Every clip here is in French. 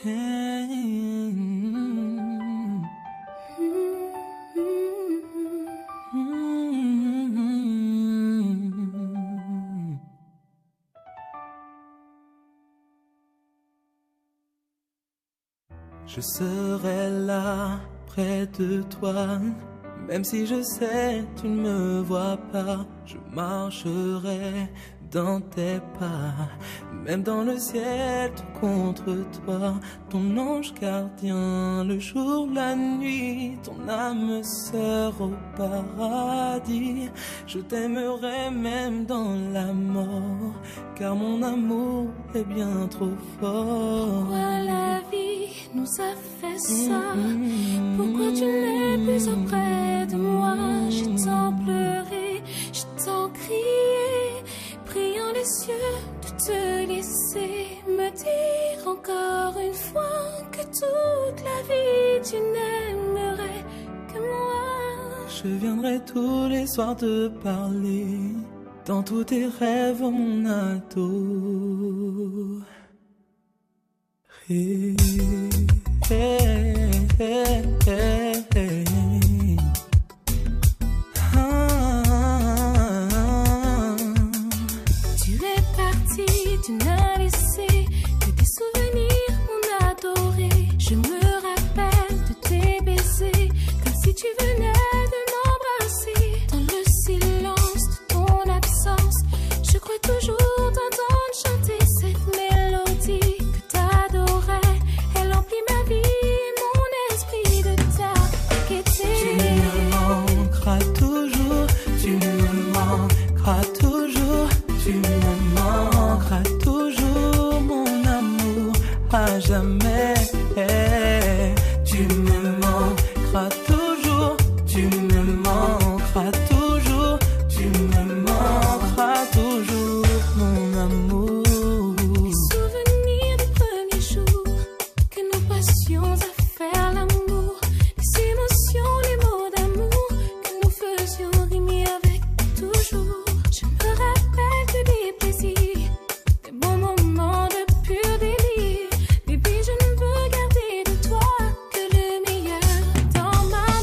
Je serai là près de toi, même si je sais tu ne me vois pas. Je marcherai dans tes pas, même dans le ciel tout contre toi. Ton ange gardien le jour, la nuit, ton âme sœur au paradis. Je t'aimerai même dans la mort, car mon amour est bien trop fort. Pourquoi la vie nous a fait ça? Pourquoi tu n'es plus auprès de moi? J'ai tant pleuré, j'ai tant crié, priant les cieux de te laisser. Me dire encore une fois que toute la vie tu n'aimerais que moi. Je viendrai tous les soirs te parler, dans tous tes rêves mon ado. Hey, hey, hey, hey, hey. Tu es parti, tu n'as laissé que des souvenirs, mon adoré. Je me rappelle de tes baisers, comme si tu venais de m'embrasser. Dans le silence de ton absence, je crois toujours t'entendre chanter cette mélodie que t'adorais. Elle emplit ma vie et mon esprit de ta gaieté. Tu me manqueras toujours, tu me manqueras toujours, tu me manqueras toujours, mon amour, à jamais. Tu me manqueras toujours, tu me manqueras toujours, tu me manqueras toujours, mon amour. Les souvenirs des premiers jours que nous passions à faire l'amour, les émotions, les mots d'amour que nous faisions rimer avec toujours. Je me rappelle que des plaisirs, des bons moments de pur délire. Baby, je ne veux garder de toi que le meilleur dans ma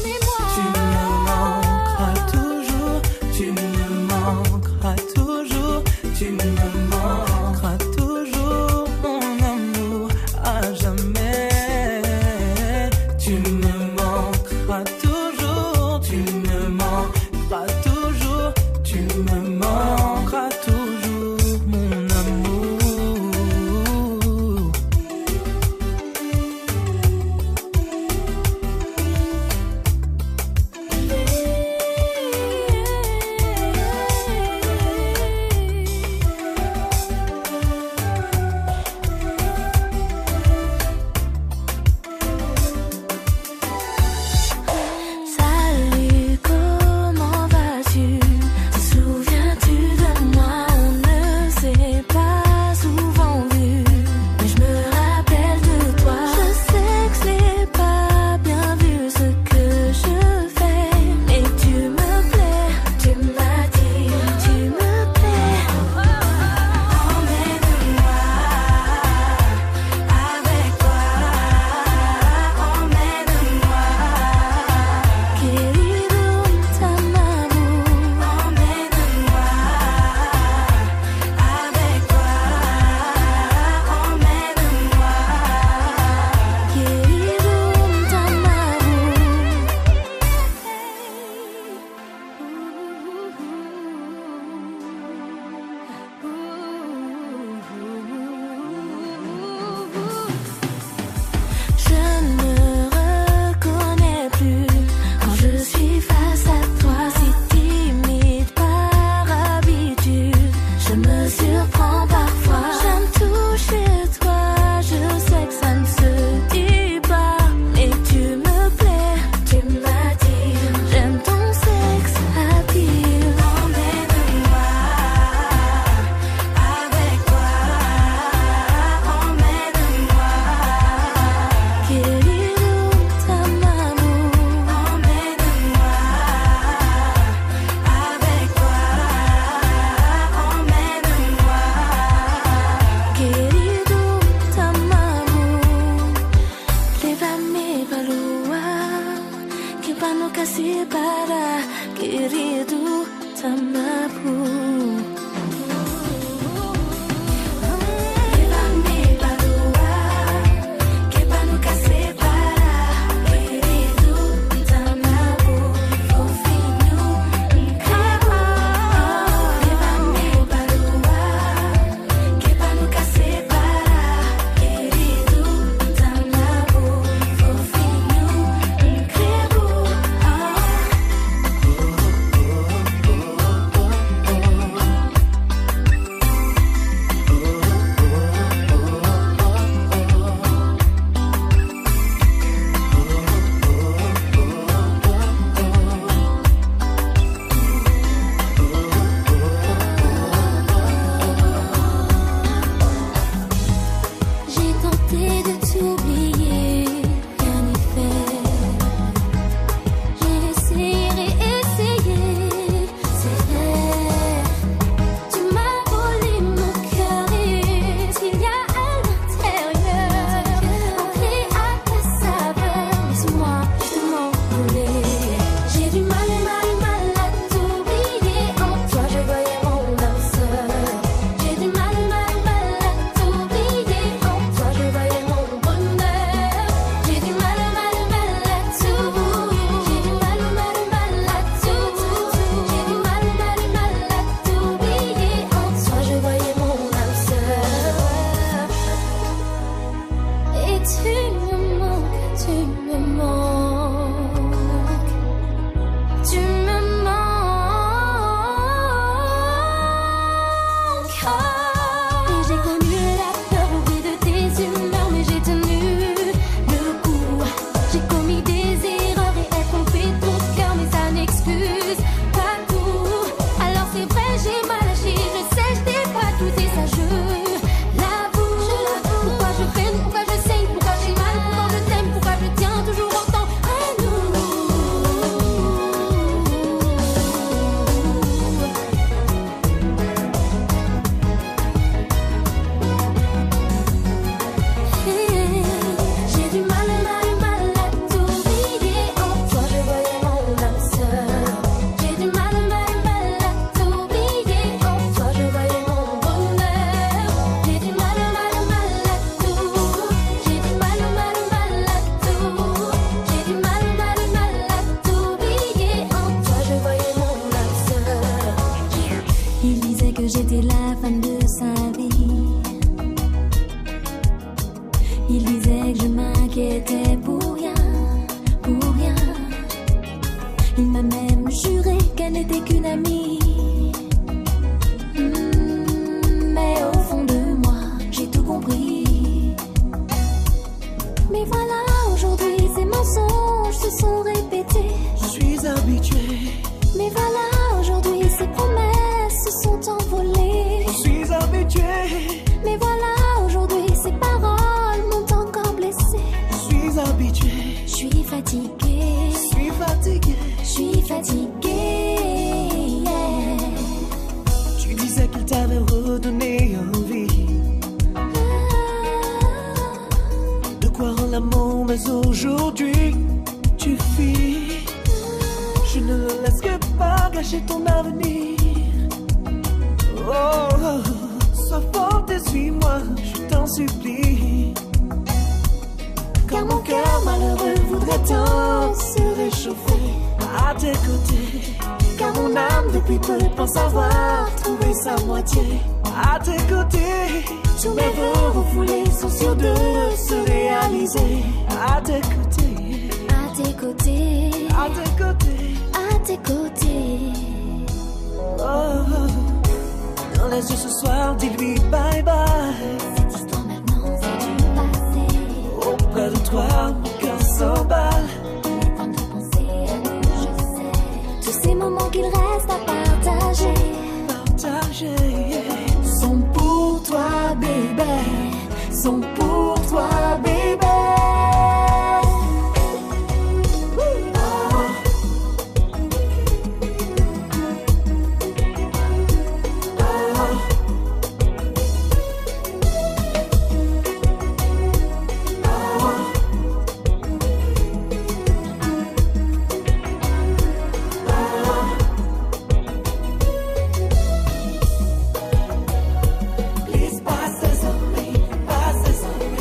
Please pass this on me, pass this on me.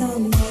someone.